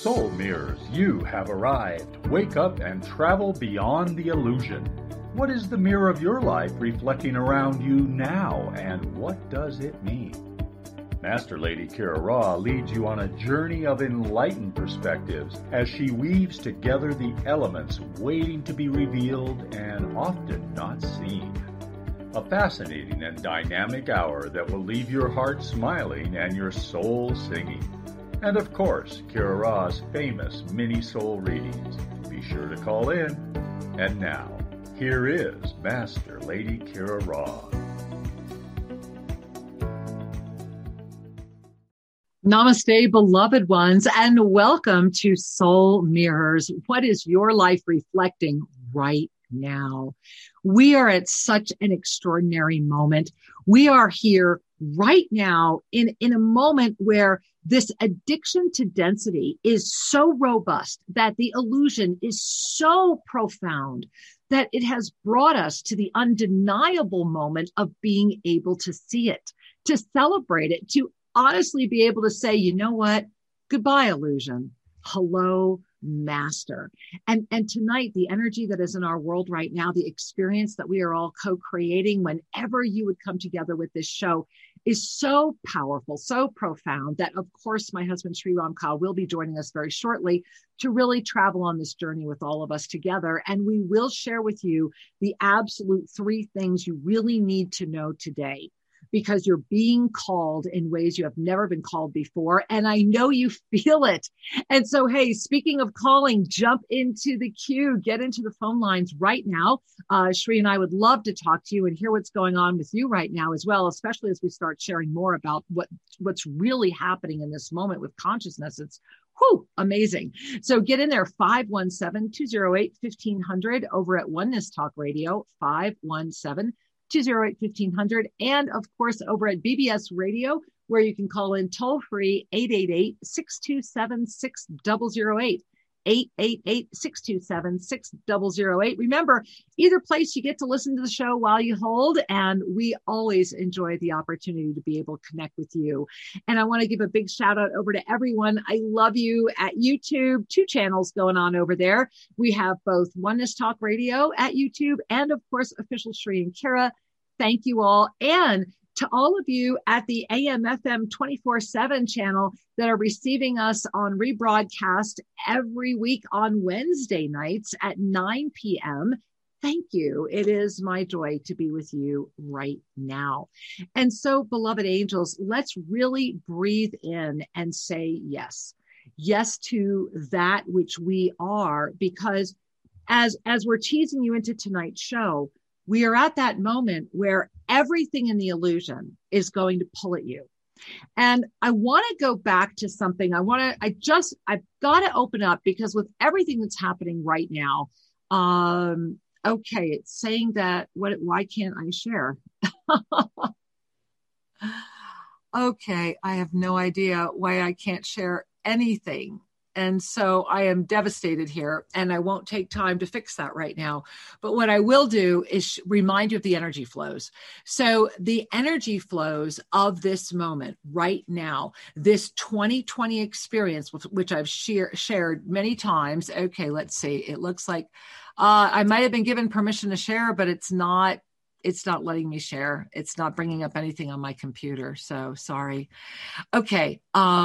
Soul Mirrors, you have arrived. Wake up and travel beyond the illusion. What is the mirror of your life reflecting around you now, and what does it mean? Master Lady Kira Ra leads you on a journey of enlightened perspectives as she weaves together the elements waiting to be revealed and often not seen. A fascinating and dynamic hour that will leave your heart smiling and your soul singing. And of course, Kira Ra's famous mini soul readings. Be sure to call in. And now, here is Master Lady Kira Ra. Namaste, beloved ones, and welcome to Soul Mirrors. What is your life reflecting right now? We are at such an extraordinary moment. We are here right now in a moment where this addiction to density is so robust, that the illusion is so profound, that it has brought us to the undeniable moment of being able to see it, to celebrate it, to honestly be able to say, you know what? Goodbye, illusion. Hello, master. And tonight, the energy that is in our world right now, the experience that we are all co-creating whenever you would come together with this show is so powerful, so profound that, of course, my husband, Sri Ram Kaur, will be joining us very shortly to really travel on this journey with all of us together. And we will share with you the absolute 3 things you really need to know today, because you're being called in ways you have never been called before. And I know you feel it. And so, hey, speaking of calling, jump into the queue, get into the phone lines right now. Sri and I would love to talk to you and hear what's going on with you right now as well, especially as we start sharing more about what's really happening in this moment with consciousness. It's amazing. So get in there, 517-208-1500 over at Oneness Talk Radio, 517-208-1500, and of course over at BBS Radio, where you can call in toll free 888-627-6008, 888-627-6008. Remember, either place you get to listen to the show while you hold, and we always enjoy the opportunity to be able to connect with you. And I want to give a big shout out over to everyone. I love you at YouTube, 2 channels going on over there. We have both Oneness Talk Radio at YouTube and of course, Official Sri and Kira. Thank you all. And to all of you at the AM/FM 24/7 channel that are receiving us on rebroadcast every week on Wednesday nights at 9 p.m., thank you. It is my joy to be with you right now. And so, beloved angels, let's really breathe in and say yes. Yes to that which we are, because as we're teasing you into tonight's show, we are at that moment where everything in the illusion is going to pull at you. And I want to go back to something. I've got to open up, because with everything that's happening right now, okay, it's saying that, why can't I share? Okay, I have no idea why I can't share anything. And so I am devastated here, and I won't take time to fix that right now. But what I will do is remind you of the energy flows. So the energy flows of this moment right now, this 2020 experience, which I've shared many times. Okay, let's see. It looks like I might have been given permission to share, but it's not letting me share. It's not bringing up anything on my computer. So sorry. Okay.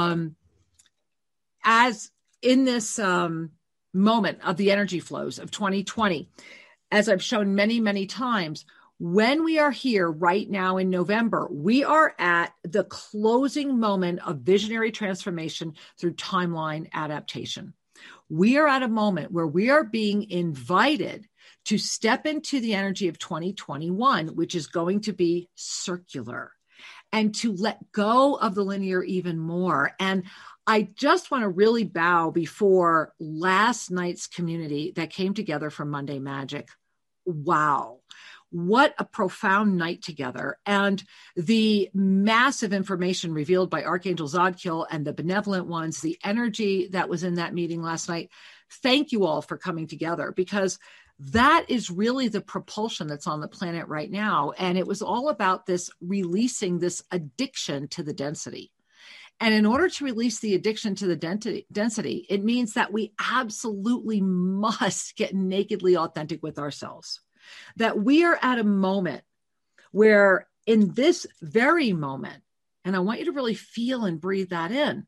As in this moment of the energy flows of 2020, as I've shown many, many times, when we are here right now in November, we are at the closing moment of visionary transformation through timeline adaptation. We are at a moment where we are being invited to step into the energy of 2021, which is going to be circular, and to let go of the linear even more. And I just want to really bow before last night's community that came together for Monday Magic. Wow. What a profound night together. And the massive information revealed by Archangel Zadkiel and the benevolent ones, the energy that was in that meeting last night. Thank you all for coming together, because that is really the propulsion that's on the planet right now. And it was all about this releasing this addiction to the density. And in order to release the addiction to the density, it means that we absolutely must get nakedly authentic with ourselves. That we are at a moment where in this very moment, and I want you to really feel and breathe that in,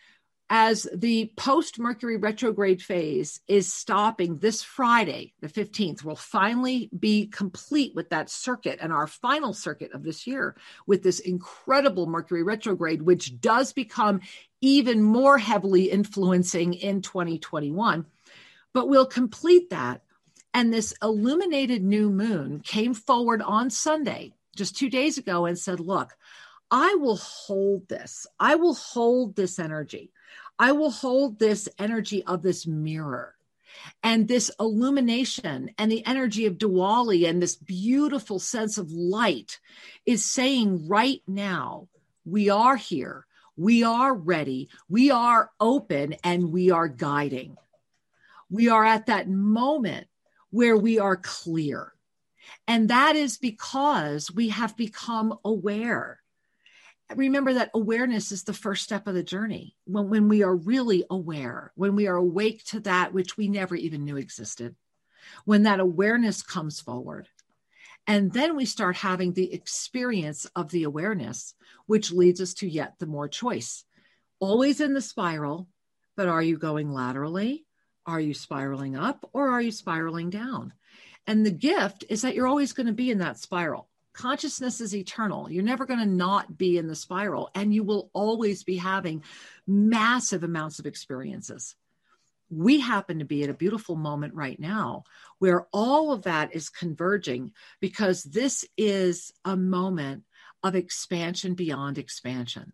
as the post-Mercury retrograde phase is stopping this Friday, the 15th, we'll finally be complete with that circuit and our final circuit of this year with this incredible Mercury retrograde, which does become even more heavily influencing in 2021. But we'll complete that. And this illuminated new moon came forward on Sunday, just 2 days ago, and said, look, I will hold this. I will hold this energy. I will hold this energy of this mirror and this illumination and the energy of Diwali and this beautiful sense of light is saying right now, we are here, we are ready, we are open, and we are guiding. We are at that moment where we are clear. And that is because we have become aware. Remember that awareness is the first step of the journey. When we are really aware, when we are awake to that which we never even knew existed, when that awareness comes forward, and then we start having the experience of the awareness, which leads us to yet the more choice. Always in the spiral, but are you going laterally? Are you spiraling up, or are you spiraling down? And the gift is that you're always going to be in that spiral. Consciousness is eternal. You're never going to not be in the spiral, and you will always be having massive amounts of experiences. We happen to be at a beautiful moment right now where all of that is converging, because this is a moment of expansion beyond expansion.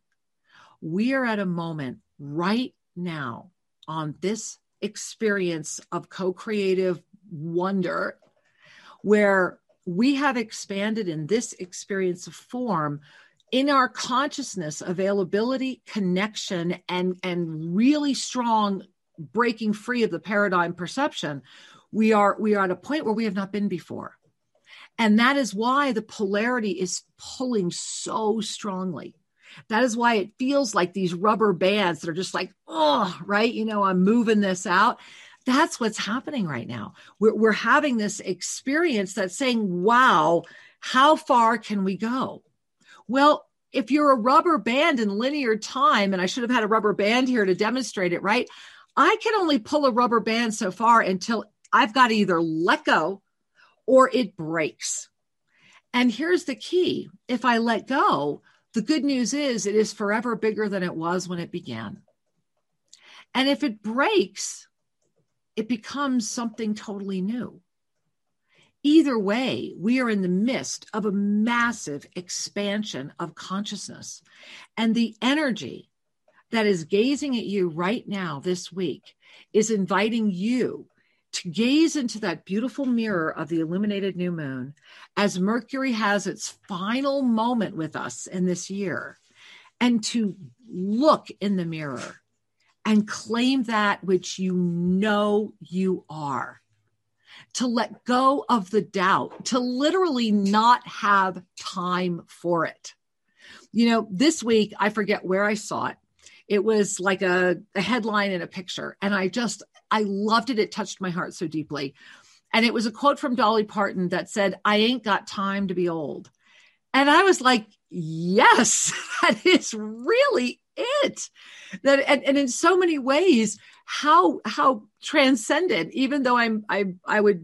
We are at a moment right now on this experience of co-creative wonder where we have expanded in this experience of form in our consciousness, availability, connection, and really strong breaking free of the paradigm perception. We are at a point where we have not been before. And that is why the polarity is pulling so strongly. That is why it feels like these rubber bands that are just like, oh, right? You know, I'm moving this out. That's what's happening right now. We're having this experience that's saying, wow, how far can we go? Well, if you're a rubber band in linear time, and I should have had a rubber band here to demonstrate it, right? I can only pull a rubber band so far until I've got to either let go or it breaks. And here's the key. If I let go, the good news is it is forever bigger than it was when it began. And if it breaks, it becomes something totally new. Either way, we are in the midst of a massive expansion of consciousness. And the energy that is gazing at you right now this week is inviting you to gaze into that beautiful mirror of the illuminated new moon as Mercury has its final moment with us in this year, and to look in the mirror and claim that which you know you are, to let go of the doubt, to literally not have time for it. You know, this week, I forget where I saw it. It was like a headline in a picture, and I loved it. It touched my heart so deeply. And it was a quote from Dolly Parton that said, "I ain't got time to be old." And I was like, yes, that is really it. That and in so many ways, how transcendent, even though I would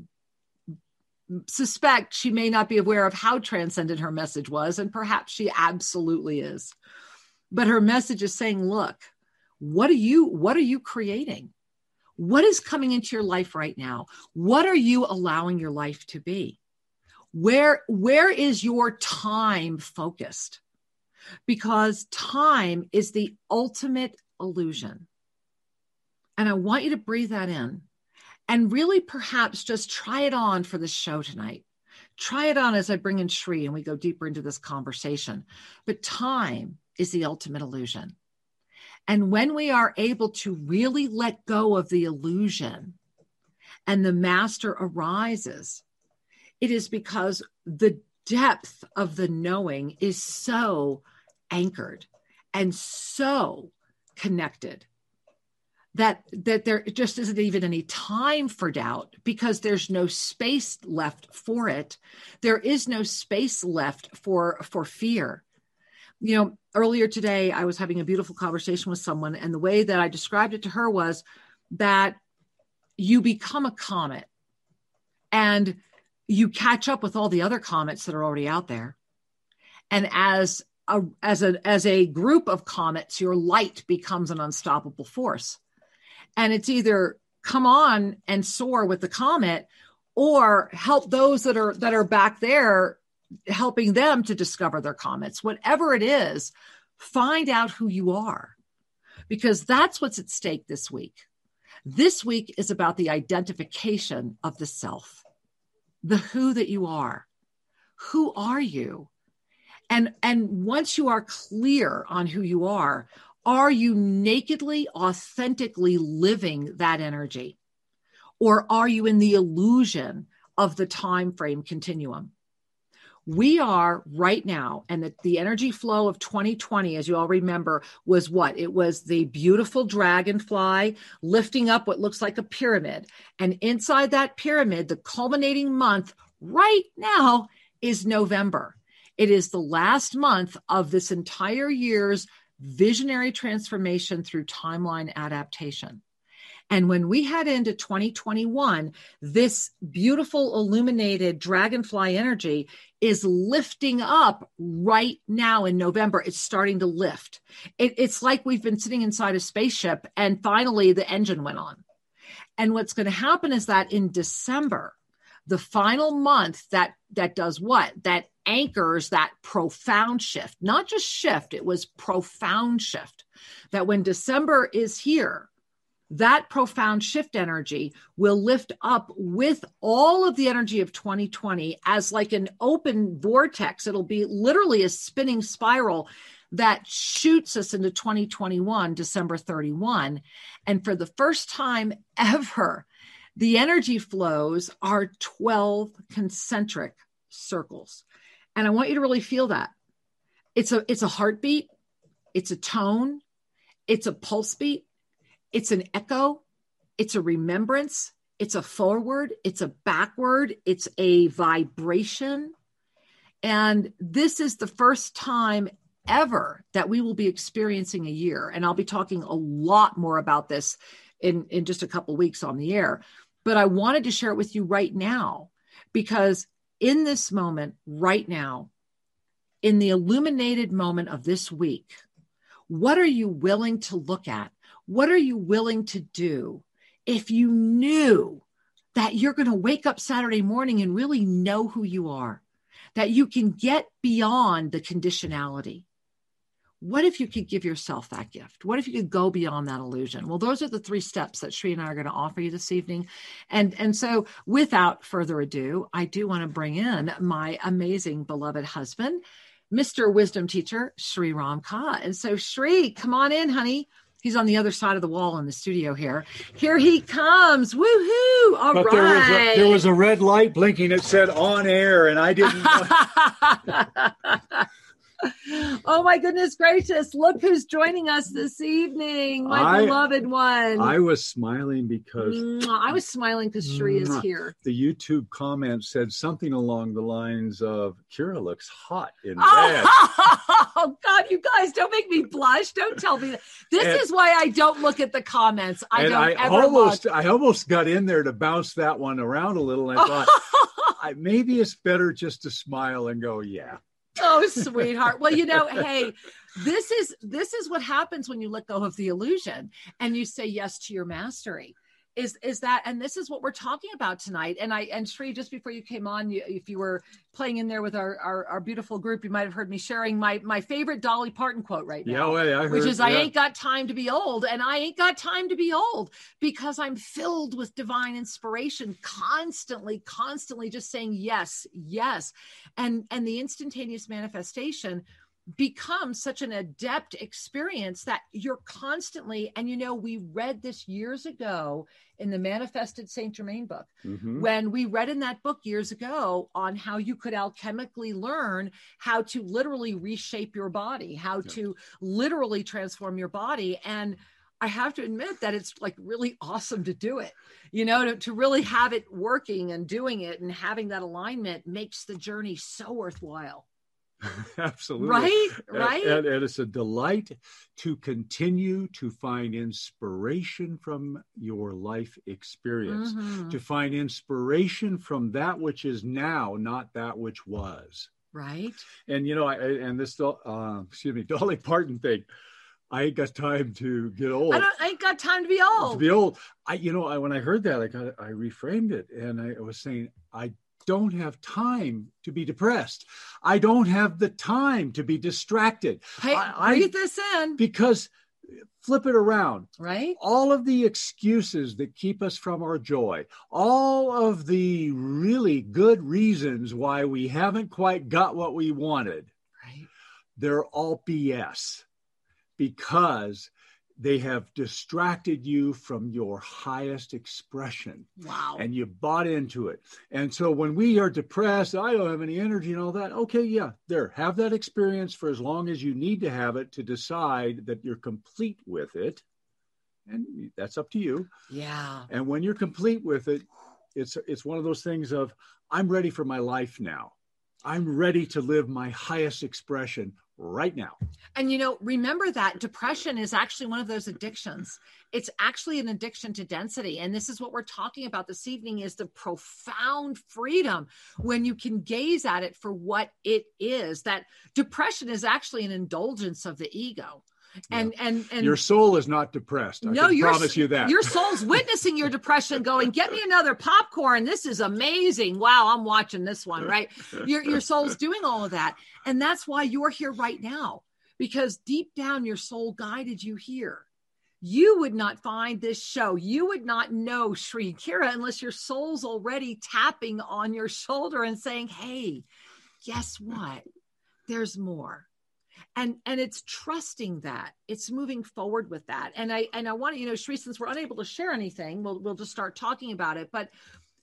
suspect she may not be aware of how transcendent her message was, and perhaps she absolutely is. But her message is saying, look, what are you creating? What is coming into your life right now? What are you allowing your life to be? Where is your time focused? Because time is the ultimate illusion. And I want you to breathe that in and really perhaps just try it on for the show tonight. Try it on as I bring in Shri and we go deeper into this conversation. But time is the ultimate illusion. And when we are able to really let go of the illusion and the master arises, it is because the depth of the knowing is so anchored and so connected that there just isn't even any time for doubt, because there's no space left for it. There is no space left for fear. Earlier today, I was having a beautiful conversation with someone, and the way that I described it to her was that you become a comet and you catch up with all the other comets that are already out there. And as a group of comets, your light becomes an unstoppable force. And it's either come on and soar with the comet, or help those that are back there, helping them to discover their comets. Whatever it is, find out who you are, because that's what's at stake this week. This week is about the identification of the self, the who that you are. Who are you? And once you are clear on who you are you nakedly, authentically living that energy? Or are you in the illusion of the time frame continuum? We are right now, and the energy flow of 2020, as you all remember, was what? It was the beautiful dragonfly lifting up what looks like a pyramid. And inside that pyramid, the culminating month right now is November. It is the last month of this entire year's visionary transformation through timeline adaptation. And when we head into 2021, this beautiful illuminated dragonfly energy is lifting up right now in November. It's starting to lift. It's like we've been sitting inside a spaceship and finally the engine went on. And what's going to happen is that in December, the final month that does what? That anchors that profound shift, not just shift, it was profound shift. That when December is here, that profound shift energy will lift up with all of the energy of 2020 as like an open vortex. It'll be literally a spinning spiral that shoots us into 2021, December 31. And for the first time ever, the energy flows are 12 concentric circles. And I want you to really feel that. It's a heartbeat. It's a tone. It's a pulse beat. It's an echo. It's a remembrance. It's a forward. It's a backward. It's a vibration. And this is the first time ever that we will be experiencing a year. And I'll be talking a lot more about this in just a couple of weeks on the air. But I wanted to share it with you right now, because in this moment, right now, in the illuminated moment of this week, what are you willing to look at? What are you willing to do if you knew that you're going to wake up Saturday morning and really know who you are, that you can get beyond the conditionality? What if you could give yourself that gift? What if you could go beyond that illusion? Well, those are the 3 steps that Sri and I are going to offer you this evening. And so without further ado, I do want to bring in my amazing beloved husband, Mr. Wisdom Teacher, Sri Ramkha. And so Sri, come on in, honey. He's on the other side of the wall in the studio here. Here he comes. Woohoo. All right. There was a red light blinking. It said on air, and I didn't know. Oh my goodness gracious. Look who's joining us this evening. My beloved one. I was smiling because Sri is here. The YouTube comment said something along the lines of Kira looks hot in red. Oh God, you guys, don't make me blush. Don't tell me that. This is why I don't look at the comments. I almost got in there to bounce that one around a little, and I thought maybe it's better just to smile and go, yeah. Oh, sweetheart. Well, hey, this is what happens when you let go of the illusion and you say yes to your mastery. Is that, and this is what we're talking about tonight. And Sri, just before you came on, if you were playing in there with our beautiful group, you might have heard me sharing my favorite Dolly Parton quote right now, I heard, which is, I ain't got time to be old. And I ain't got time to be old because I'm filled with divine inspiration, constantly just saying yes. And the instantaneous manifestation becomes such an adept experience that you're constantly, and we read this years ago in the Manifested Saint Germain book, when we read in that book years ago on how you could alchemically learn how to literally reshape your body, how to literally transform your body. And I have to admit that it's like really awesome to do it, to really have it working and doing it and having that alignment makes the journey so worthwhile. Absolutely. Right. And it's a delight to continue to find inspiration from your life experience, to find inspiration from that which is now, not that which was. Right. And, and this, Dolly Parton thing, I ain't got time to get old. I ain't got time to be old. When I heard that, I reframed it, and I was saying, I don't have time to be depressed. I don't have the time to be distracted. Hey, breathe this in. Because flip it around. Right. All of the excuses that keep us from our joy, all of the really good reasons why we haven't quite got what we wanted, right, they're all BS. Because they have distracted you from your highest expression. Wow. And you bought into it. And so when we are depressed, I don't have any energy and all that. Okay, yeah, have that experience for as long as you need to have it to decide that you're complete with it. And that's up to you. Yeah. And when you're complete with it, it's one of those things of, I'm ready for my life now. I'm ready to live my highest expression right now. And, remember that depression is actually one of those addictions. It's actually an addiction to density. And this is what we're talking about this evening, is the profound freedom when you can gaze at it for what it is. That depression is actually an indulgence of the ego. And your soul is not depressed. I can promise you that. Your soul's witnessing your depression going, get me another popcorn. This is amazing. Wow, I'm watching this one, right? Your soul's doing all of that. And that's why you're here right now, because deep down your soul guided you here. You would not find this show. You would not know Sri Kira unless your soul's already tapping on your shoulder and saying, hey, guess what? There's more. And it's trusting that, it's moving forward with that. And I want to, Sri, since we're unable to share anything, we'll just start talking about it. But,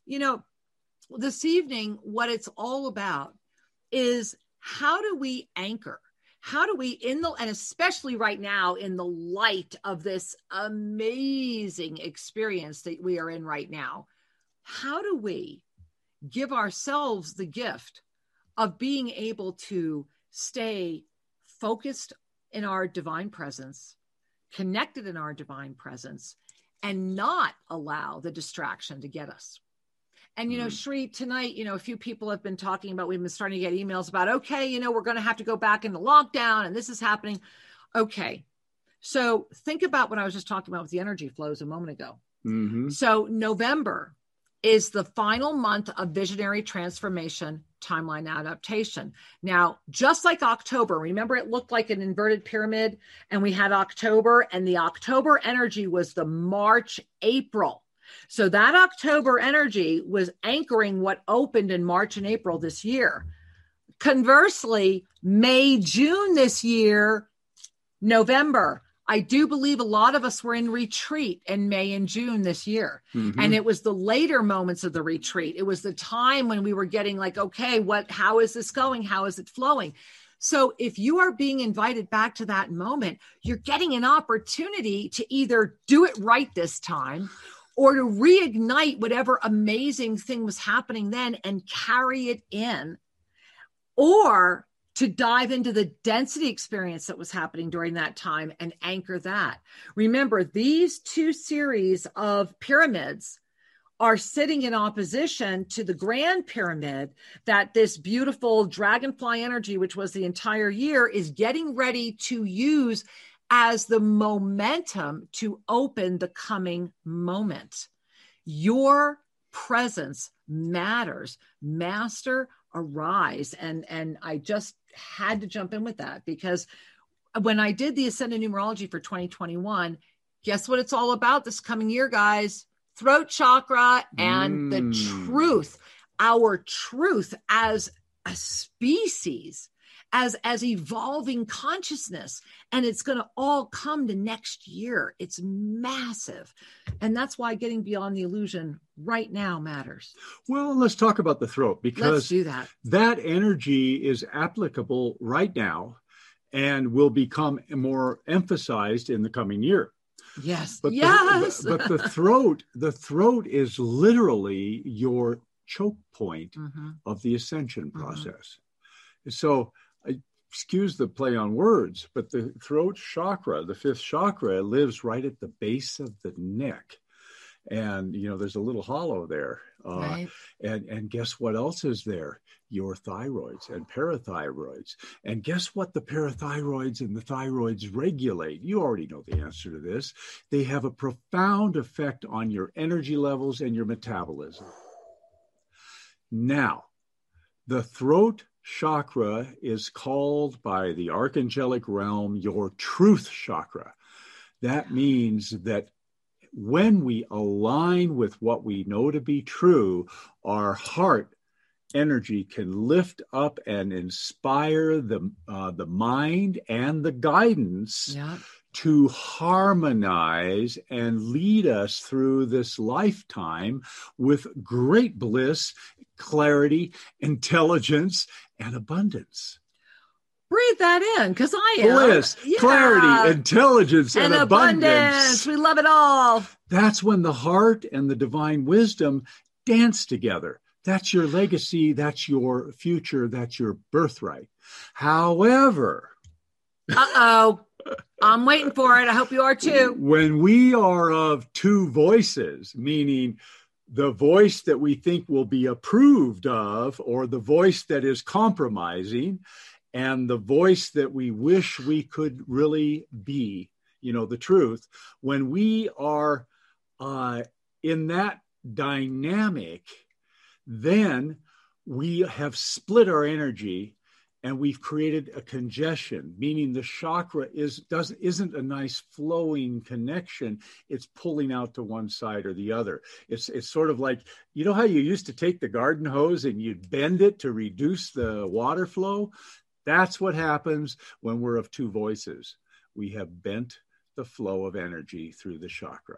this evening, what it's all about is, how do we anchor? How do we, and especially right now in the light of this amazing experience that we are in right now, how do we give ourselves the gift of being able to stay focused in our divine presence, connected in our divine presence, and not allow the distraction to get us? And, Sri, tonight, a few people have been talking about, we've been starting to get emails about, okay, we're going to have to go back into lockdown and this is happening. Okay. So think about what I was just talking about with the energy flows a moment ago. So November is the final month of visionary transformation timeline adaptation. Now, just like October, remember it looked like an inverted pyramid, and we had October, and the October energy was the March, April. So that October energy was anchoring what opened in March and April this year. Conversely, May, June this year, November, I do believe a lot of us were in retreat in May and June this year. And it was the later moments of the retreat. It was the time when we were getting like, okay, how is this going? How is it flowing? So if you are being invited back to that moment, you're getting an opportunity to either do it right this time, or to reignite whatever amazing thing was happening then and carry it in, or to dive into the density experience that was happening during that time and anchor that. Remember, these two series of pyramids are sitting in opposition to the Grand Pyramid that this beautiful dragonfly energy, which was the entire year, is getting ready to use as the momentum to open the coming moment. Your presence matters. Master, arise. And I just had to jump in with that, because when I did the Ascended Numerology for 2021, guess what it's all about this coming year, guys? Throat chakra and the truth, our truth as a species, as evolving consciousness. And it's going to all come to next year. It's massive. And that's why getting beyond the illusion right now matters. Well, let's talk about the throat, because let's do that. That energy is applicable right now and will become more emphasized in the coming year. Yes. But yes. But the throat is literally your choke point of the ascension process. So, excuse the play on words, but the throat chakra, the fifth chakra, lives right at the base of the neck. And, there's a little hollow there. Right. And guess what else is there? Your thyroids and parathyroids. And guess what the parathyroids and the thyroids regulate? You already know the answer to this. They have a profound effect on your energy levels and your metabolism. Now, the throat chakra is called by the archangelic realm your truth chakra. That means that when we align with what we know to be true, our heart energy can lift up and inspire the mind and the guidance to harmonize and lead us through this lifetime with great bliss, clarity, intelligence, and abundance. Breathe that in, because I am. Bliss, clarity, intelligence, and abundance. We love it all. That's when the heart and the divine wisdom dance together. That's your legacy. That's your future. That's your birthright. However, I'm waiting for it. I hope you are too. When we are of two voices, meaning the voice that we think will be approved of, or the voice that is compromising, and the voice that we wish we could really be, the truth, when we are in that dynamic, then we have split our energy and we've created a congestion, meaning the chakra isn't a nice flowing connection. It's pulling out to one side or the other. It's sort of like, how you used to take the garden hose and you'd bend it to reduce the water flow? That's what happens when we're of two voices. We have bent the flow of energy through the chakra.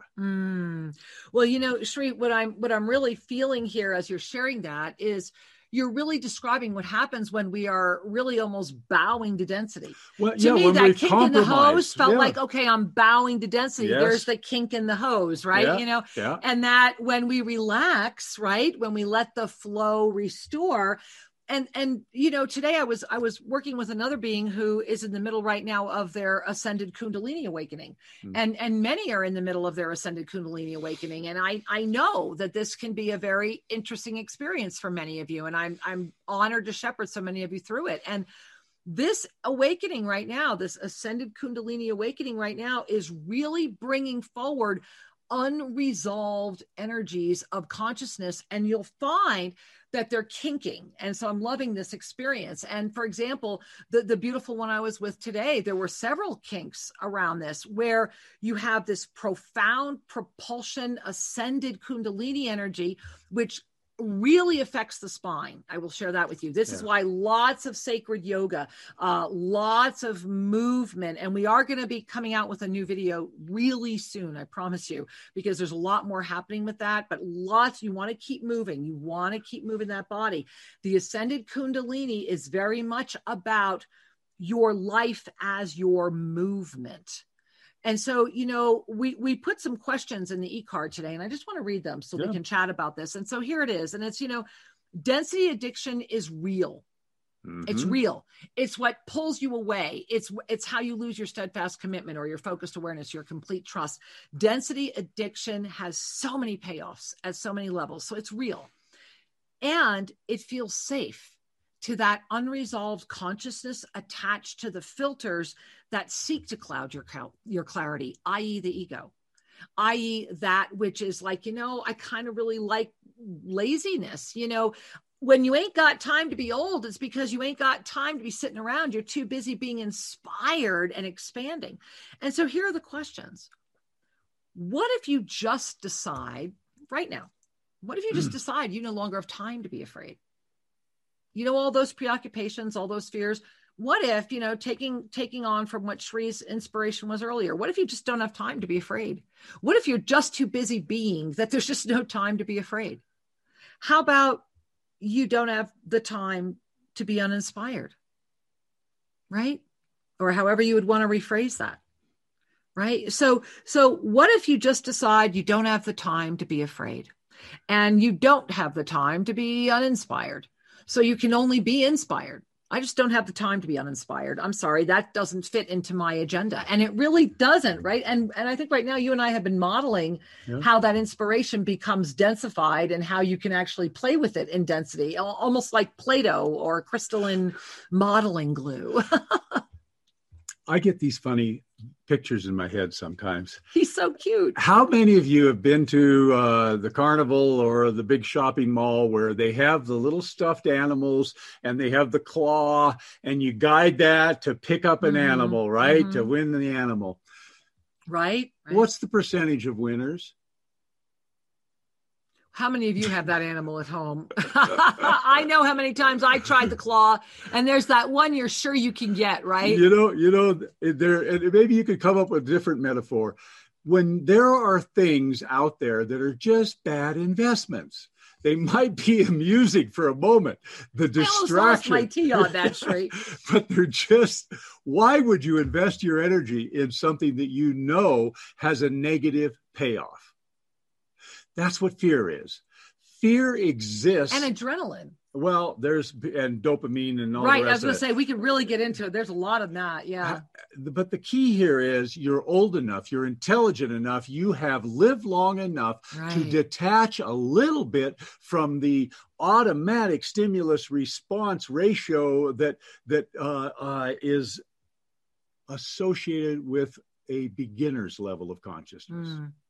Well, Sri, what I'm really feeling here as you're sharing that is you're really describing what happens when we are really almost bowing to density. Well, to me, that kink in the hose felt like, okay, I'm bowing to density. Yes. There's the kink in the hose, right? And that when we relax, right, when we let the flow restore. And today I was working with another being who is in the middle right now of their ascended Kundalini awakening. And many are in the middle of their ascended Kundalini awakening. And I know that this can be a very interesting experience for many of you. And I'm honored to shepherd so many of you through it. And this awakening right now, this ascended Kundalini awakening right now, is really bringing forward unresolved energies of consciousness. And you'll find that they're kinking. And so I'm loving this experience. And for example, the beautiful one I was with today, there were several kinks around this where you have this profound propulsion, ascended Kundalini energy, which really affects the spine. I will share that with you. This is why lots of sacred yoga, lots of movement, and we are going to be coming out with a new video really soon, I promise you, because there's a lot more happening with that, but you want to keep moving. You want to keep moving that body. The ascended Kundalini is very much about your life as your movement. And so, we put some questions in the e-card today, and I just want to read them so we can chat about this. And so here it is. And it's, density addiction is real. It's real. It's what pulls you away. It's how you lose your steadfast commitment or your focused awareness, your complete trust. Density addiction has so many payoffs at so many levels. So it's real. And it feels safe to that unresolved consciousness attached to the filters that seek to cloud your clarity, i.e. the ego, i.e. that which is like, I kind of really like laziness. When you ain't got time to be old, it's because you ain't got time to be sitting around. You're too busy being inspired and expanding. And so here are the questions. What if you just decide right now? What if you just decide you no longer have time to be afraid? All those preoccupations, all those fears. what if, taking on from what Shree's inspiration was earlier, what if you just don't have time to be afraid? What if you're just too busy being that there's just no time to be afraid? How about you don't have the time to be uninspired, right? Or however you would want to rephrase that, right? So what if you just decide you don't have the time to be afraid, and you don't have the time to be uninspired? So you can only be inspired. I just don't have the time to be uninspired. I'm sorry, that doesn't fit into my agenda. And it really doesn't, right? And I think right now you and I have been modeling how that inspiration becomes densified and how you can actually play with it in density, almost like Play-Doh or crystalline modeling glue. I get these funny pictures in my head sometimes. He's so cute. How many of you have been to the carnival or the big shopping mall where they have the little stuffed animals and they have the claw and you guide that to pick up an animal, right? To win the animal. Right. What's the percentage of winners? How many of you have that animal at home? I know how many times I tried the claw, and there's that one you're sure you can get, right? There, and maybe you could come up with a different metaphor. When there are things out there that are just bad investments, they might be amusing for a moment. The distraction. I almost lost my tea on that, Shree. But they're just, why would you invest your energy in something that you know has a negative payoff? That's what fear is. Fear exists. And adrenaline. Well, and dopamine and all the rest of it. Right, I was going to say, we could really get into it. There's a lot of that, yeah. But the key here is you're old enough, you're intelligent enough, you have lived long enough to detach a little bit from the automatic stimulus response ratio that is associated with a beginner's level of consciousness.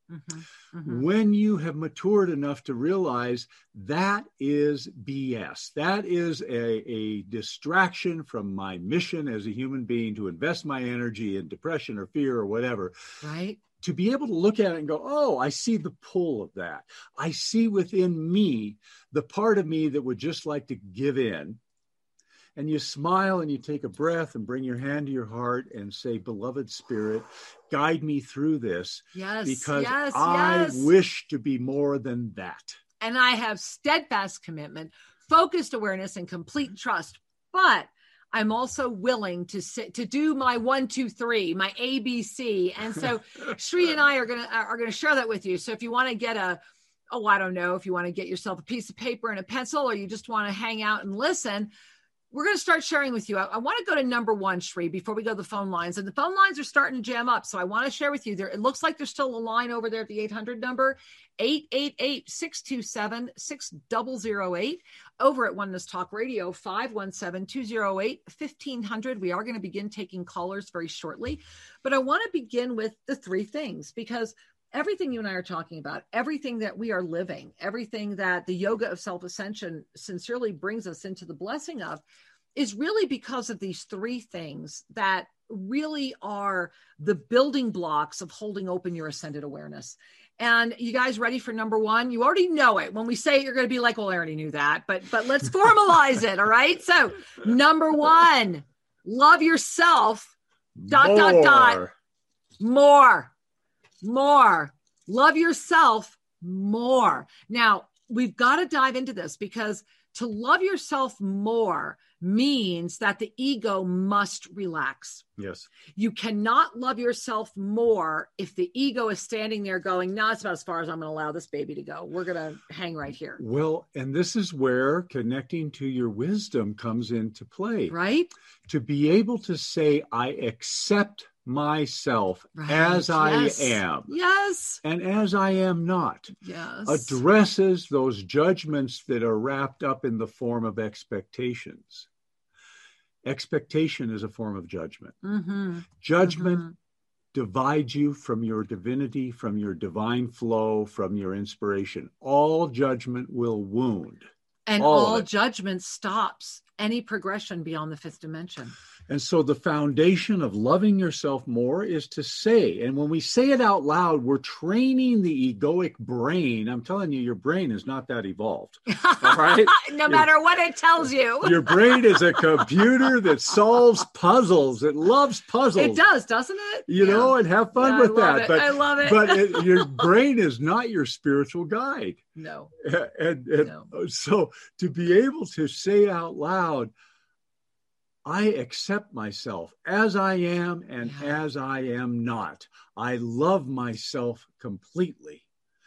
When you have matured enough to realize that is BS, that is a distraction from my mission as a human being to invest my energy in depression or fear or whatever, right? To be able to look at it and go, oh, I see the pull of that. I see within me the part of me that would just like to give in. And you smile and you take a breath and bring your hand to your heart and say, beloved spirit, guide me through this. Because I wish to be more than that. And I have steadfast commitment, focused awareness, and complete trust. But I'm also willing to do my 1, 2, 3, my ABC. And so Shree and I are gonna share that with you. So if you want to get if you want to get yourself a piece of paper and a pencil, or you just want to hang out and listen, we're going to start sharing with you. I want to go to number 1, Shree, before we go to the phone lines. And the phone lines are starting to jam up. So I want to share with you there. It looks like there's still a line over there at the 800 number, 888-627-6008. Over at Oneness Talk Radio, 517-208-1500. We are going to begin taking callers very shortly. But I want to begin with the 3 things, because everything you and I are talking about, everything that we are living, everything that the yoga of self-ascension sincerely brings us into the blessing of, is really because of these 3 things that really are the building blocks of holding open your ascended awareness. And you guys ready for number 1? You already know it. When we say it, you're going to be like, well, I already knew that, but let's formalize it. All right. So number 1, love yourself, ... More. Love yourself more. Now, we've got to dive into this, because to love yourself more means that the ego must relax. Yes. You cannot love yourself more if the ego is standing there going, no, it's about as far as I'm going to allow this baby to go. We're going to hang right here. Well, and this is where connecting to your wisdom comes into play. Right? To be able to say, I accept myself as I am. Yes. And as I am not. Yes. Addresses those judgments that are wrapped up in the form of expectations. Expectation is a form of judgment. Judgment divides you from your divinity, from your divine flow, from your inspiration. All judgment will wound. And all judgment stops any progression beyond the 5th dimension. And so the foundation of loving yourself more is to say, and when we say it out loud, we're training the egoic brain. I'm telling you, your brain is not that evolved. All right? No matter what it tells you. Your brain is a computer that solves puzzles. It loves puzzles. It does, doesn't it? You know, and have fun with that. I love it. But your brain is not your spiritual guide. No. And so to be able to say out loud, I accept myself as I am and as I am not. I love myself completely.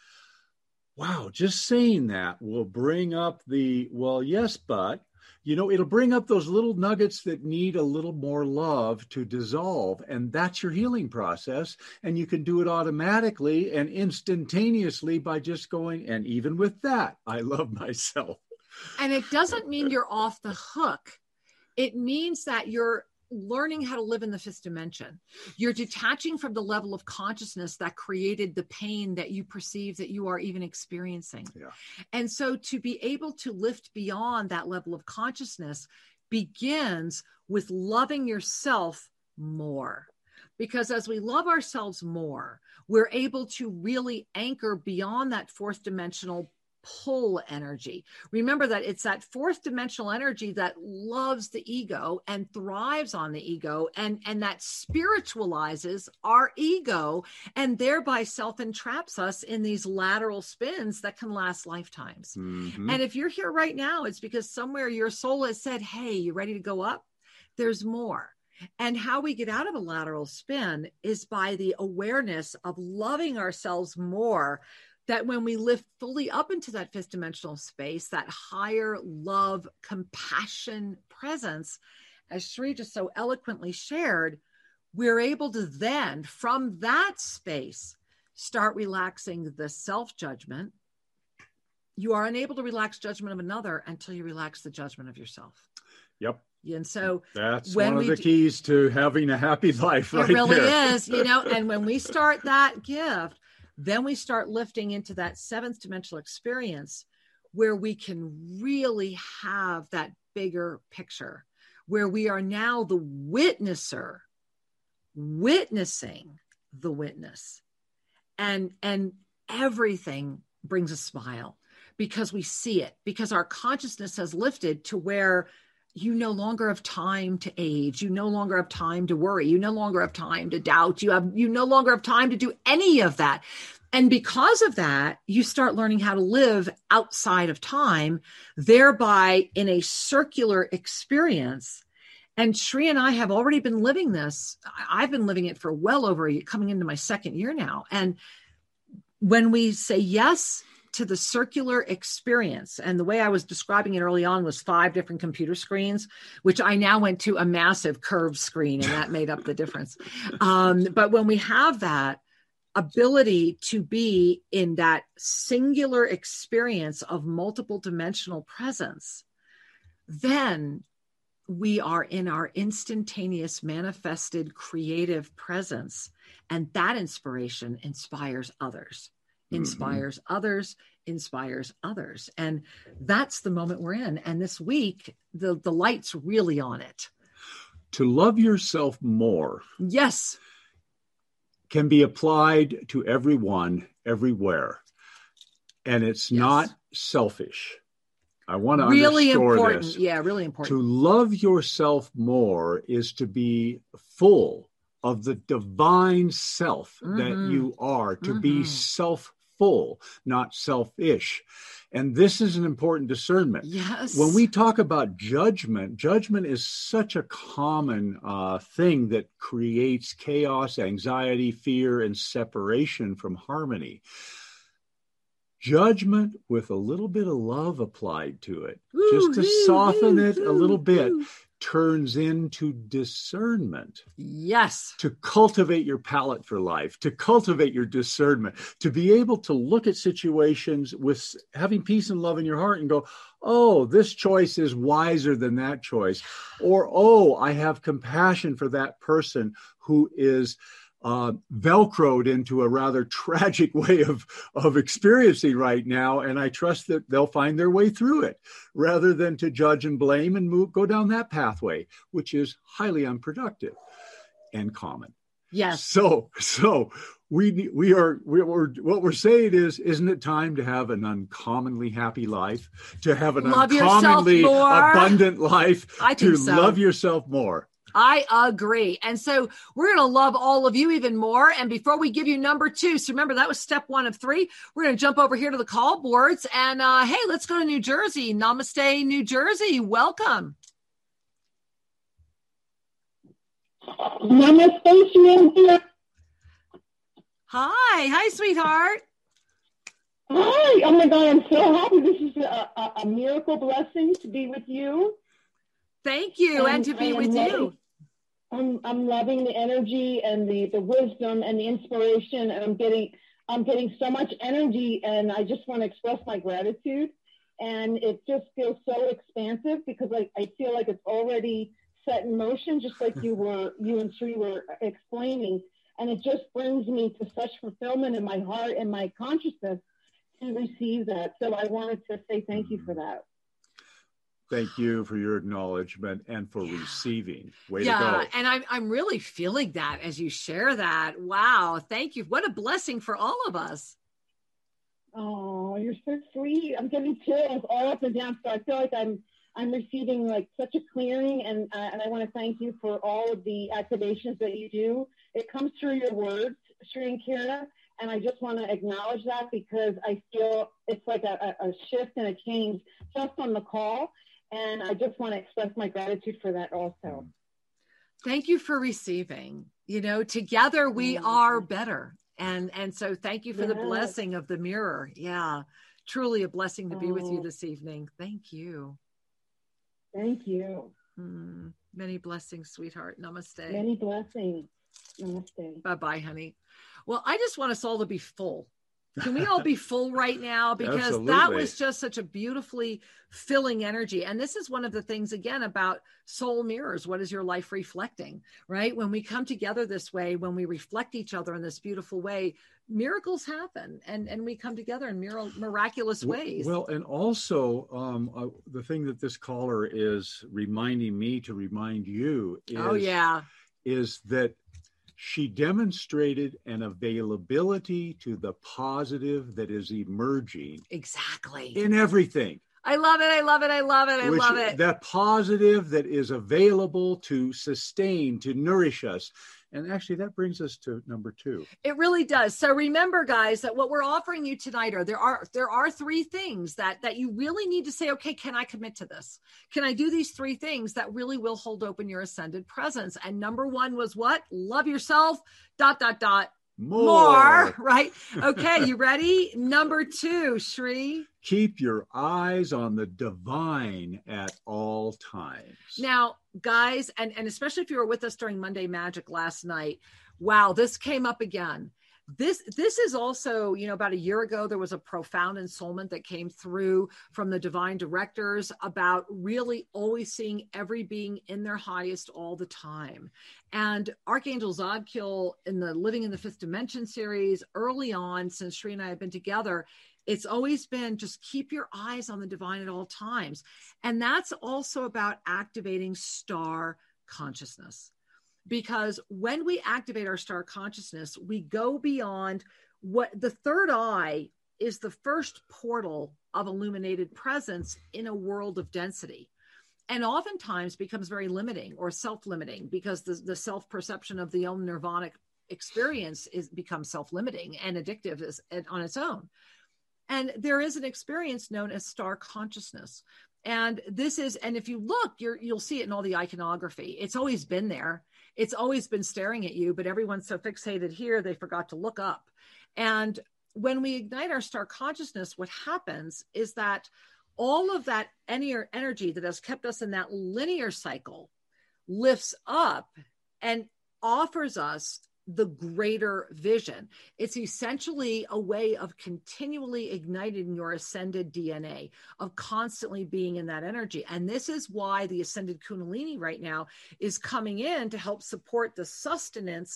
Wow, just saying that will bring up well, yes, but, it'll bring up those little nuggets that need a little more love to dissolve. And that's your healing process. And you can do it automatically and instantaneously by just going, and even with that, I love myself. And it doesn't mean you're off the hook. It means that you're learning how to live in the fifth dimension. You're detaching from the level of consciousness that created the pain that you perceive that you are even experiencing. Yeah. And so to be able to lift beyond that level of consciousness begins with loving yourself more. Because as we love ourselves more, we're able to really anchor beyond that fourth dimensional pull energy. Remember that it's that fourth dimensional energy that loves the ego and thrives on the ego and that spiritualizes our ego and thereby self-entraps us in these lateral spins that can last lifetimes. Mm-hmm. And if you're here right now, it's because somewhere your soul has said, hey, you ready to go up? There's more. And how we get out of a lateral spin is by the awareness of loving ourselves more, that when we lift fully up into that fifth dimensional space, that higher love, compassion presence, as Sri just so eloquently shared, we're able to then, from that space, start relaxing the self-judgment. You are unable to relax judgment of another until you relax the judgment of yourself. Yep. And so that's one of the keys to having a happy life, right? It really there. is, and when we start that gift, then we start lifting into that seventh dimensional experience where we can really have that bigger picture, where we are now the witnesser, witnessing the witness. And everything brings a smile because we see it, because our consciousness has lifted to where you no longer have time to age. You no longer have time to worry. You no longer have time to doubt. You no longer have time to do any of that. And because of that, you start learning how to live outside of time, thereby in a circular experience. And Sri and I have already been living this. I've been living it for well over a year, coming into my second year now. And when we say yes to the circular experience, and the way I was describing it early on was 5 different computer screens, which I now went to a massive curved screen, and that made up the difference. But when we have that ability to be in that singular experience of multiple dimensional presence, then we are in our instantaneous manifested creative presence. And that inspiration inspires others. Inspires others, inspires others. And that's the moment we're in. And this week, the light's really on it. To love yourself more. Yes. Can be applied to everyone, everywhere. And it's not selfish. I want to really underscore important. this. Yeah, really important. To love yourself more is to be full of the divine self that you are, to be self-full, not selfish. And this is an important discernment. Yes. When we talk about judgment, judgment is such a common thing that creates chaos, anxiety, fear, and separation from harmony. Judgment with a little bit of love applied to it, just to soften it a little bit, turns into discernment. Yes. To cultivate your palate for life, to cultivate your discernment, to be able to look at situations with having peace and love in your heart and go, oh, this choice is wiser than that choice. Or, oh, I have compassion for that person who is Velcroed into a rather tragic way of experiencing right now. And I trust that they'll find their way through it rather than to judge and blame and go down that pathway, which is highly unproductive and common. Yes. So we're what we're saying is, isn't it time to have an uncommonly happy life, to have an uncommonly abundant life, to love yourself more? I agree. And so we're going to love all of you even more. And before we give you number 2, so remember that was step 1 of 3, we're going to jump over here to the call boards and hey, let's go to New Jersey. Namaste, New Jersey. Welcome. Namaste, Samantha. Hi, sweetheart. Hi. Oh my God, I'm so happy. This is a miracle blessing to be with you. Thank you, and to be with you. I'm loving the energy and the wisdom and the inspiration, and I'm getting so much energy, and I just want to express my gratitude. And it just feels so expansive because I feel like it's already set in motion, just like you and Sri were explaining. And it just brings me to such fulfillment in my heart and my consciousness to receive that. So I wanted to say thank you for that. Thank you for your acknowledgement and for receiving. Way to go. Yeah, and I'm really feeling that as you share that. Wow, thank you. What a blessing for all of us. Oh, you're so sweet. I'm getting chills all up and down. So I feel like I'm receiving like such a clearing, and I want to thank you for all of the activations that you do. It comes through your words, Sri and Kira, and I just want to acknowledge that because I feel it's like a shift and a change just on the call. And I just want to express my gratitude for that also. Thank you for receiving. You know, together we are better. And so thank you for the blessing of the mirror. Yeah, truly a blessing to be with you this evening. Thank you. Thank you. Many blessings, sweetheart. Namaste. Many blessings. Namaste. Bye-bye, honey. Well, I just want us all to be full. Can we all be full right now? Because Absolutely. That was just such a beautifully filling energy. And this is one of the things, again, about soul mirrors. What is your life reflecting, right? When we come together this way, when we reflect each other in this beautiful way, miracles happen and we come together in miraculous ways. Well, and also the thing that this caller is reminding me to remind you is that she demonstrated an availability to the positive that is emerging. Exactly. In everything. I love it. I love it. I love it. I love it. That positive that is available to sustain, to nourish us. And actually, that brings us to number 2. It really does. So remember, guys, that what we're offering you tonight there are 3 things that you really need to say, okay, can I commit to this? Can I do these 3 things that really will hold open your ascended presence? And number 1 was what? Love yourself, ... More, right? Okay, you ready? Number 2, Sri. Keep your eyes on the divine at all times. Now, guys, and especially if you were with us during Monday Magic last night, wow, this came up again. This is also, about a year ago, there was a profound ensoulment that came through from the divine directors about really always seeing every being in their highest all the time. And Archangel Zadkiel in the Living in the Fifth Dimension series, early on, since Sri and I have been together, it's always been just keep your eyes on the divine at all times. And that's also about activating star consciousness. Because when we activate our star consciousness, we go beyond what the third eye is, the first portal of illuminated presence in a world of density. And oftentimes becomes very limiting or self-limiting because the self-perception of the own nirvanic experience becomes self-limiting and addictive on its own. And there is an experience known as star consciousness. And if you look, you'll see it in all the iconography. It's always been there. It's always been staring at you, but everyone's so fixated here, they forgot to look up. And when we ignite our star consciousness, what happens is that all of that energy that has kept us in that linear cycle lifts up and offers us the greater vision. It's essentially a way of continually igniting your ascended DNA, of constantly being in that energy. And this is why the ascended Kundalini right now is coming in to help support the sustenance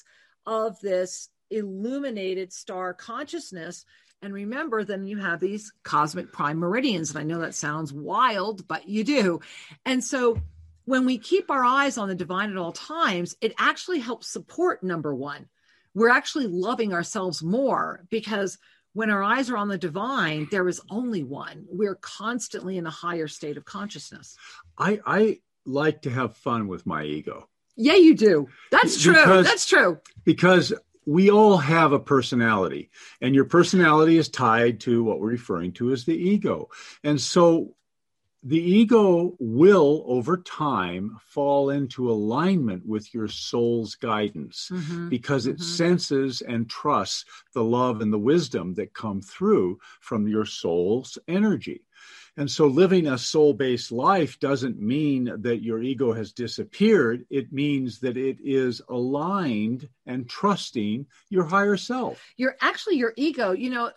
of this illuminated star consciousness. And remember, then you have these cosmic prime meridians. And I know that sounds wild, but you do. And so when we keep our eyes on the divine at all times, it actually helps support number one. We're actually loving ourselves more, because when our eyes are on the divine, there is only one. We're constantly in a higher state of consciousness. I like to have fun with my ego. Yeah, you do. That's true. That's true. Because we all have a personality, and your personality is tied to what we're referring to as the ego. And so the ego will, over time, fall into alignment with your soul's guidance, because it senses and trusts the love and the wisdom that come through from your soul's energy. And so living a soul-based life doesn't mean that your ego has disappeared. It means that it is aligned and trusting your higher self. Your ego,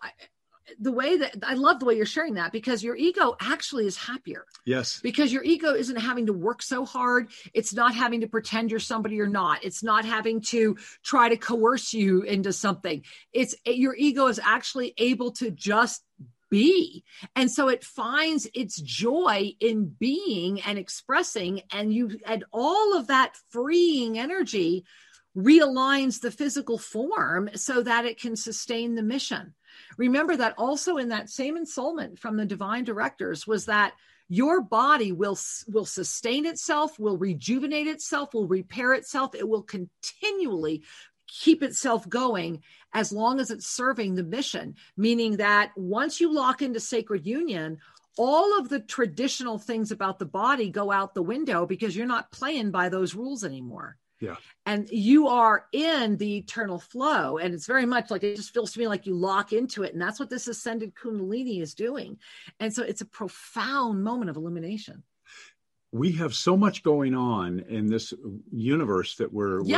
the way that I love the way you're sharing that, because your ego actually is happier. Yes. Because your ego isn't having to work so hard. It's not having to pretend you're somebody you're not. It's not having to try to coerce you into something. Your ego is actually able to just be. And so it finds its joy in being and expressing, and all of that freeing energy realigns the physical form so that it can sustain the mission. Remember that also in that same ensoulment from the divine directors was that your body will sustain itself, will rejuvenate itself, will repair itself. It will continually keep itself going as long as it's serving the mission, meaning that once you lock into sacred union, all of the traditional things about the body go out the window, because you're not playing by those rules anymore. Yeah. And you are in the eternal flow. And it's very much like, it just feels to me like you lock into it. And that's what this ascended Kundalini is doing. And so it's a profound moment of illumination. We have so much going on in this universe that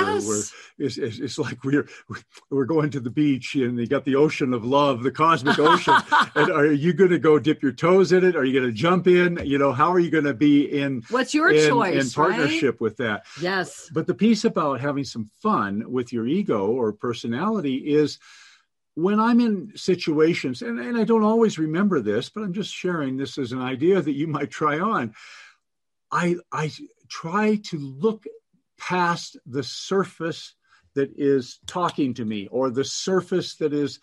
it's like we're going to the beach, and you got the ocean of love, the cosmic ocean. And are you going to go dip your toes in it? Are you going to jump in? How are you going to be in? What's your choice? In partnership with that. Yes. But the piece about having some fun with your ego or personality is, when I'm in situations, and I don't always remember this, but I'm just sharing this as an idea that you might try on. I try to look past the surface that is talking to me, or the surface that is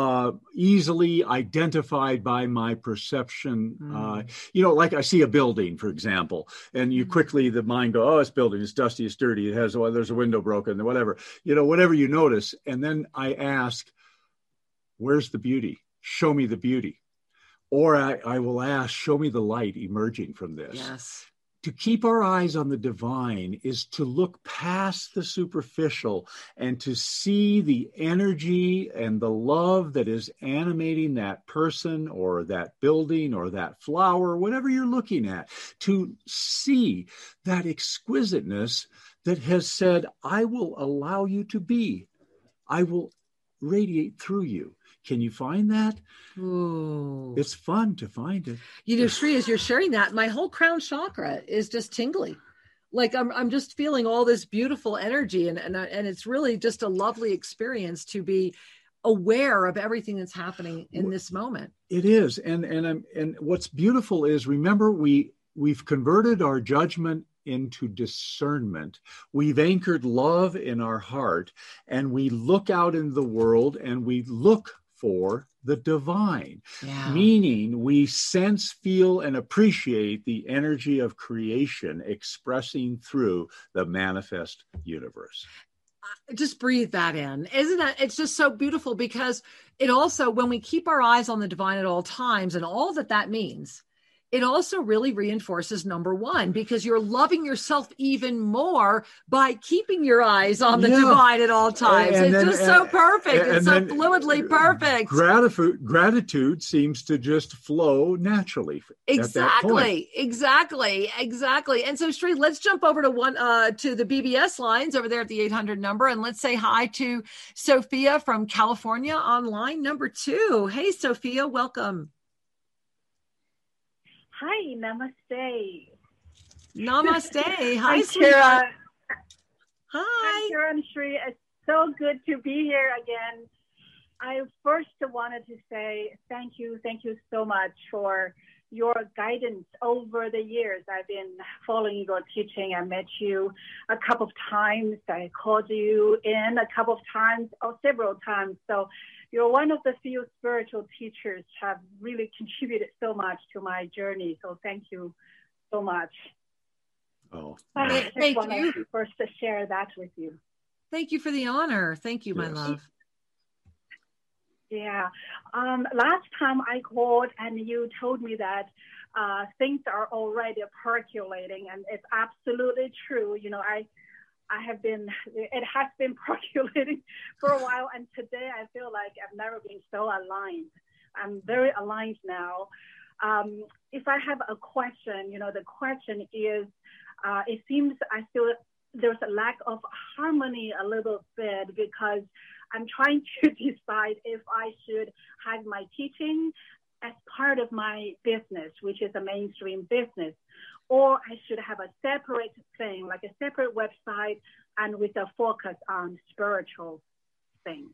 easily identified by my perception. Like I see a building, for example, and you quickly, the mind go, oh, it's building, it's dusty, it's dirty, there's a window broken, whatever you notice. And then I ask, where's the beauty? Show me the beauty. Or I will ask, show me the light emerging from this. Yes. To keep our eyes on the divine is to look past the superficial and to see the energy and the love that is animating that person or that building or that flower, whatever you're looking at, to see that exquisiteness that has said, I will allow you to be. I will radiate through you. Can you find that? Ooh. It's fun to find it. Sri, as you're sharing that, my whole crown chakra is just tingly. Like I'm just feeling all this beautiful energy, and it's really just a lovely experience to be aware of everything that's happening in this moment. It is, and what's beautiful is, remember, we've converted our judgment into discernment. We've anchored love in our heart, and we look out in the world and we look for the divine, meaning we sense, feel, and appreciate the energy of creation expressing through the manifest universe. Just breathe that in. Isn't that? It's just so beautiful, because it also, when we keep our eyes on the divine at all times, and all that means, it also really reinforces number one, because you're loving yourself even more by keeping your eyes on the divine at all times. It's so perfect. It's so fluidly perfect. Gratitude seems to just flow naturally. Exactly. And so, Sri, let's jump over to the BBS lines over there at the 800 number, and let's say hi to Sophia from California on line number 2. Hey, Sophia, welcome. Hi, namaste. Namaste. Hi, Kira. Hi. Kira and Sri. So good to be here again. I first wanted to say thank you so much for your guidance over the years. I've been following your teaching. I met you a couple of times. I called you in a couple of times or several times. So you're one of the few spiritual teachers who have really contributed so much to my journey. So thank you so much. Oh, I thank just wanted you. to first share that with you. Thank you for the honor. Thank you, my Yes. love. Yeah. Last time I called and you told me that things are already percolating, and it's absolutely true. You know, it has been percolating for a while, and today I feel like I've never been so aligned. I'm very aligned now. If I have a question, the question is, it seems I feel there's a lack of harmony a little bit, because I'm trying to decide if I should have my teaching as part of my business, which is a mainstream business, or I should have a separate thing, like a separate website and with a focus on spiritual things.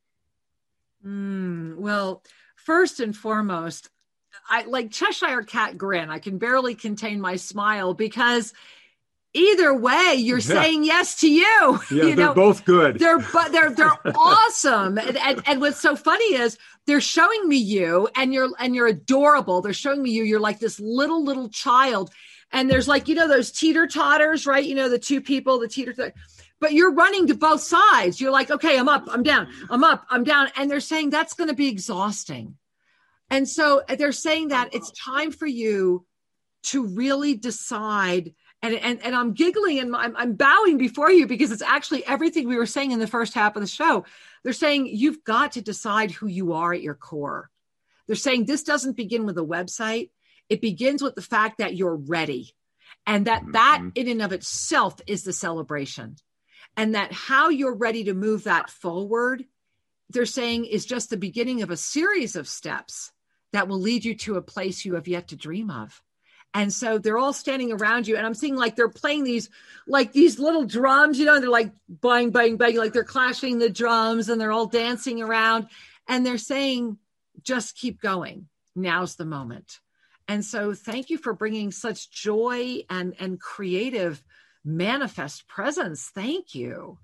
Well, first and foremost, I like Cheshire Cat grin. I can barely contain my smile, because either way, you're saying yes to you. Yeah, they're both good. They're awesome. And what's so funny is they're showing me you, and you're adorable. They're showing me you. You're like this little child. And there's like, those teeter-totters, right? The two people, the teeter-totter. But you're running to both sides. You're like, okay, I'm up, I'm down, I'm up, I'm down. And they're saying that's going to be exhausting. And so they're saying that it's time for you to really decide. And I'm giggling and I'm bowing before you, because it's actually everything we were saying in the first half of the show. They're saying you've got to decide who you are at your core. They're saying this doesn't begin with a website. It begins with the fact that you're ready. And that in and of itself is the celebration. And that how you're ready to move that forward, they're saying, is just the beginning of a series of steps that will lead you to a place you have yet to dream of. And so they're all standing around you, and I'm seeing like they're playing these little drums, they're like bang, bang, bang, like they're clashing the drums, and they're all dancing around, and they're saying, just keep going. Now's the moment. And so thank you for bringing such joy and creative manifest presence. Thank you.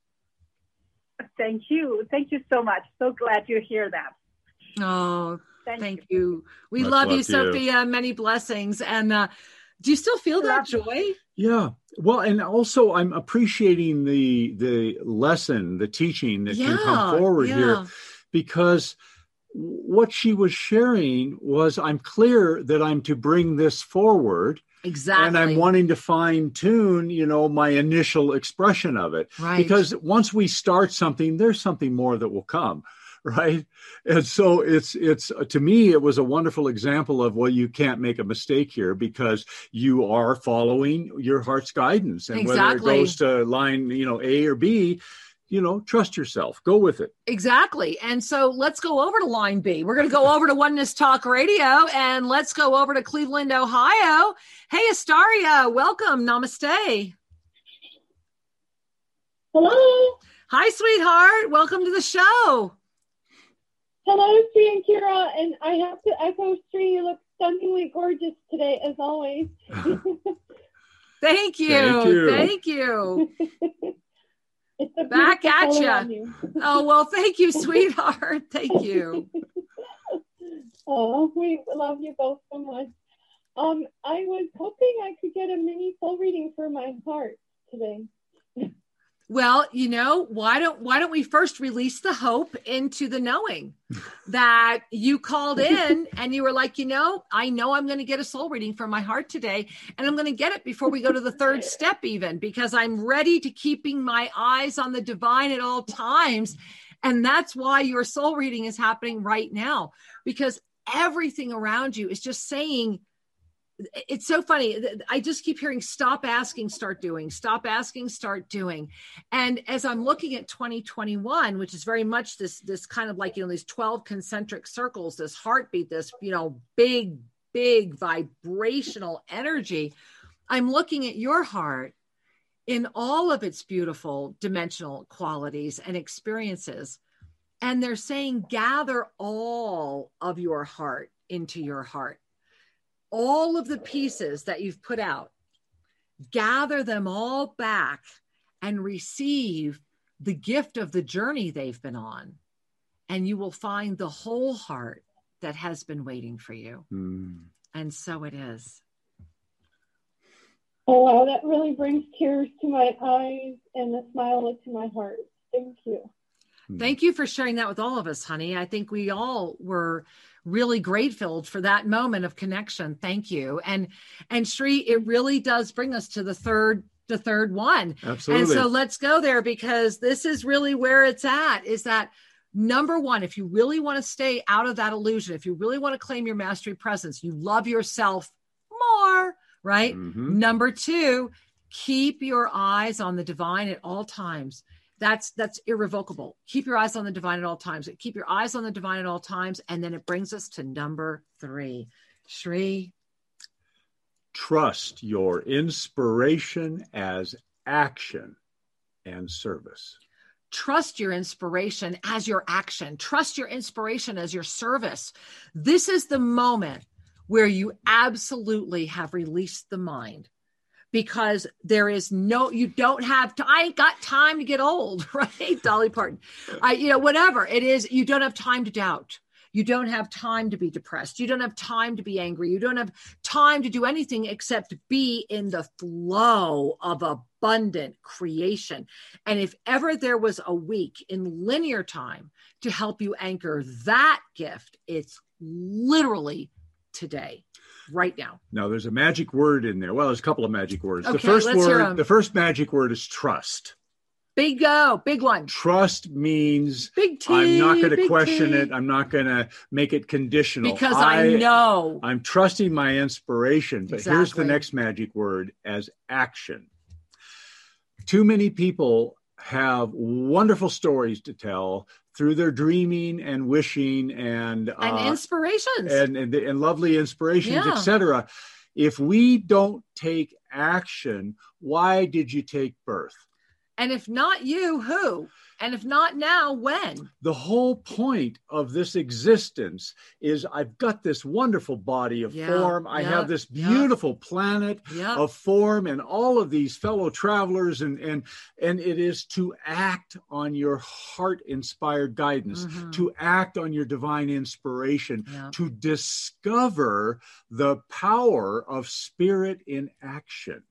Thank you. Thank you so much. So glad you hear that. Oh, thank you. We love you, Sophia. Many blessings. And do you still feel that joy? Yeah. Well, and also I'm appreciating the lesson, the teaching that can come forward here, because what she was sharing was, I'm clear that I'm to bring this forward. Exactly. And I'm wanting to fine tune, my initial expression of it. Right. Because once we start something, there's something more that will come. Right. And so it's to me, it was a wonderful example of, well, you can't make a mistake here, because you are following your heart's guidance. And whether it goes to line, A or B, trust yourself, go with it. Exactly. And so let's go over to line B. We're going to go over to Oneness Talk Radio, and let's go over to Cleveland, Ohio. Hey, Astaria, welcome. Namaste. Hello. Hi, sweetheart. Welcome to the show. Hello, Sri and Kira. And I have to echo, Sri, you look stunningly gorgeous today, as always. Thank you. Thank you. Back at you. Oh, well, thank you, sweetheart. Thank you. Oh, we love you both so much. I was hoping I could get a mini soul reading for my heart today. Well, why don't we first release the hope into the knowing that you called in and you were like, I know I'm going to get a soul reading for my heart today, and I'm going to get it before we go to the third step even, because I'm ready to keeping my eyes on the divine at all times. And that's why your soul reading is happening right now, because everything around you is just saying, it's so funny. I just keep hearing, stop asking, start doing, stop asking, start doing. And as I'm looking at 2021, which is very much this kind of like, these 12 concentric circles, this heartbeat, this, big vibrational energy, I'm looking at your heart in all of its beautiful dimensional qualities and experiences. And they're saying, gather all of your heart into your heart. All of the pieces that you've put out, gather them all back and receive the gift of the journey they've been on. And you will find the whole heart that has been waiting for you. And so it is. Oh, wow, that really brings tears to my eyes and a smile to my heart. Thank you. Thank you for sharing that with all of us, honey. I think we all were really grateful for that moment of connection. Thank you. And Sri, it really does bring us to the third one. Absolutely. And so let's go there, because this is really where it's at, is that number one, if you really want to stay out of that illusion, if you really want to claim your mastery presence, you love yourself more, right? Number two, keep your eyes on the divine at all times. That's irrevocable. Keep your eyes on the divine at all times. Keep your eyes on the divine at all times. And then it brings us to number three. Sri. Trust your inspiration as action and service. Trust your inspiration as your action. Trust your inspiration as your service. This is the moment where you absolutely have released the mind. Because there is you don't have to, I ain't got time to get old, right? Dolly Parton. Whatever it is, you don't have time to doubt. You don't have time to be depressed. You don't have time to be angry. You don't have time to do anything except be in the flow of abundant creation. And if ever there was a week in linear time to help you anchor that gift, it's literally today. Right now. Now there's a magic word in there. Well, there's a couple of magic words. Okay, the first magic word is trust. Big one. Trust means big T, I'm not going to question T. it. I'm not going to make it conditional. Because I know. I'm trusting my inspiration. But Exactly. Here's the next magic word as action. Too many people have wonderful stories to tell through their dreaming and wishing and inspirations and lovely inspirations, Yeah. etc. If we don't take action, why did you take birth? And if not you, who? And if not now, when? The whole point of this existence is I've got this wonderful body of form. I have this beautiful planet of form and all of these fellow travelers. And it is to act on your heart-inspired guidance, to act on your divine inspiration, to discover the power of spirit in action.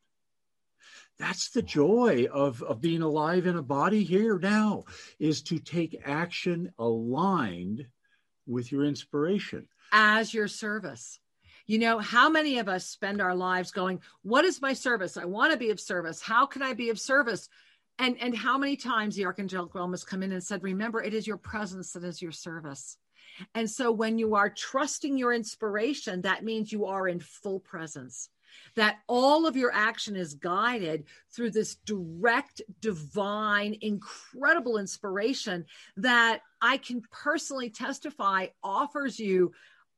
That's the joy of being alive in a body here now, is to take action aligned with your inspiration. As your service. You know, how many of us spend our lives going, what is my service? I want to be of service. How can I be of service? And how many times the Archangelic Realm has come in and said, remember, it is your presence that is your service. And so when you are trusting your inspiration, that means you are in full presence. That all of your action is guided through this direct, divine, incredible inspiration that I can personally testify offers you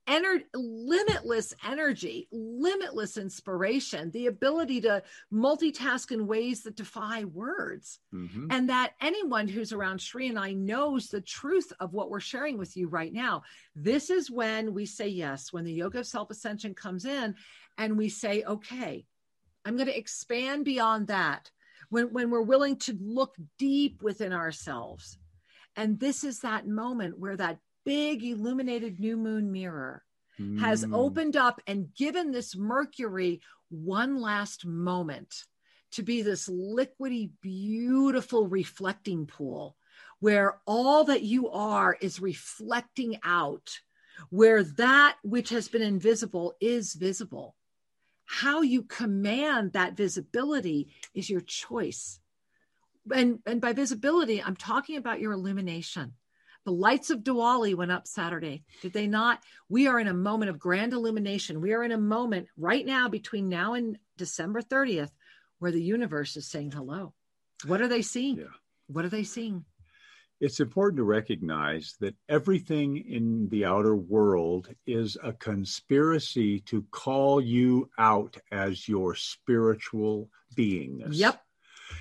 limitless energy, limitless inspiration, the ability to multitask in ways that defy words. And that anyone who's around Sri and I knows the truth of what we're sharing with you right now. This is when we say yes, when the yoga of self-ascension comes in and we say, okay, I'm going to expand beyond that. When we're willing to look deep within ourselves. And this is that moment where that big illuminated new moon mirror has opened up and given this Mercury one last moment to be this liquidy, beautiful reflecting pool where all that you are is reflecting out, where that which has been invisible is visible. How you command that visibility is your choice. And by visibility, I'm talking about your illumination. The lights of Diwali went up Saturday. Did they not? We are in a moment of grand illumination. We are in a moment right now between now and December 30th where the universe is saying hello. What are they seeing? Yeah. What are they seeing? It's important to recognize that everything in the outer world is a conspiracy to call you out as your spiritual beingness. Yep.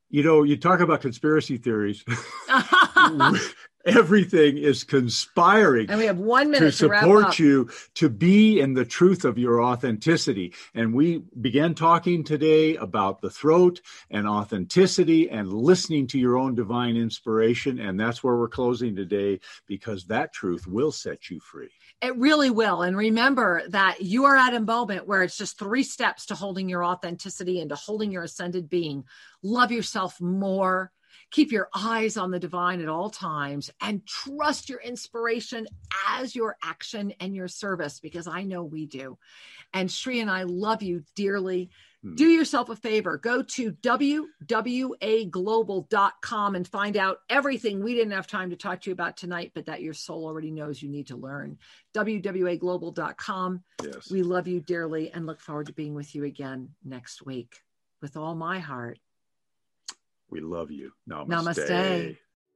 You know, you talk about conspiracy theories. Everything is conspiring, and we have 1 minute to support you to be in the truth of your authenticity. And we began talking today about the throat and authenticity and listening to your own divine inspiration. And that's where we're closing today, because that truth will set you free. It really will. And remember that you are at a moment where it's just 3 steps to holding your authenticity and to holding your ascended being. Love yourself more. Keep your eyes on the divine at all times, and trust your inspiration as your action and your service, because I know we do. And Sri and I love you dearly. Do yourself a favor. Go to wwaglobal.com and find out everything we didn't have time to talk to you about tonight, but that your soul already knows you need to learn. wwaglobal.com. Yes. We love you dearly and look forward to being with you again next week. With all my heart. We love you. Namaste. Namaste.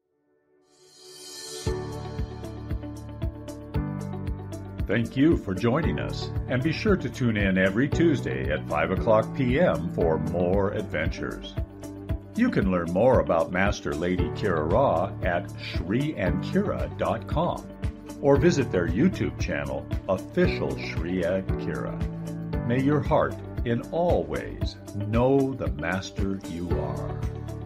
Thank you for joining us, and be sure to tune in every Tuesday at 5:00 p.m. for more adventures. You can learn more about Master Lady Kira Ra at shriandkira.com or visit their YouTube channel, Official Shri and Kira. May your heart in all ways know the Master you are.